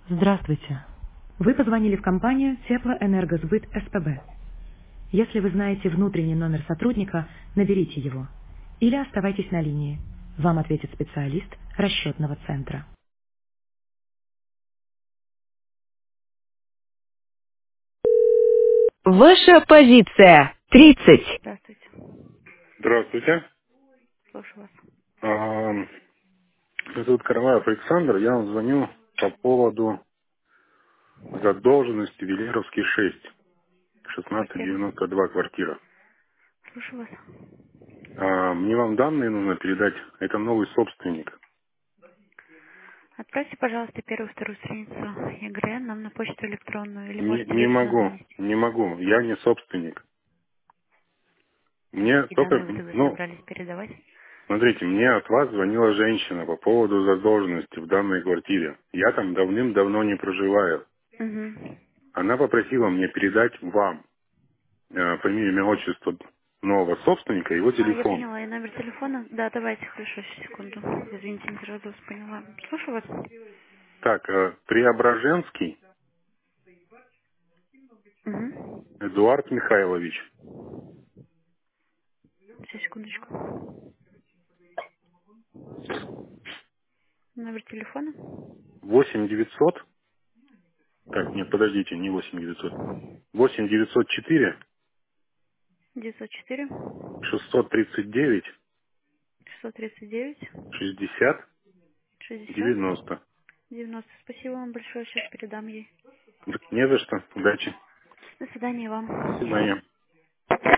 Здравствуйте. Вы позвонили в компанию Теплоэнергосбыт СПБ. Если вы знаете внутренний номер сотрудника, наберите его. Или оставайтесь на линии. Вам ответит специалист расчетного центра. Ваша позиция 30. Здравствуйте. Здравствуйте. Слушаю вас. А, Меня зовут Караваев Александр. Я вам звоню по поводу задолженности Велеровский 6, Квартира. 1692 квартира. Слушаю вас. Мне вам данные нужно передать. Это новый собственник. Отправьте, пожалуйста, первую, вторую страницу ЕГРН нам на почту электронную. Или Не, можете не лично могу, занести. не могу. Я не собственник. А Мне какие только, данные вы тогда ну, собрались передавать? смотрите, мне от вас звонила женщина по поводу задолженности в данной квартире. Я там давным-давно не проживаю. Угу. Она попросила мне передать вам фамилию, имя, отчество нового собственника, его Я телефон. поняла. И номер телефона? Да, давайте, хорошо, сейчас, секунду. Извините, не сразу вас поняла. Слушаю вас. Так, Преображенский Угу. Эдуард Михайлович. Сейчас, секундочку. Номер телефона? 8 900. Так, нет, подождите, не 8 900. 8 904 904 639 639 60 60 90. 90. Спасибо вам большое, сейчас передам ей. Так, не за что. Удачи. До свидания До свидания. вам.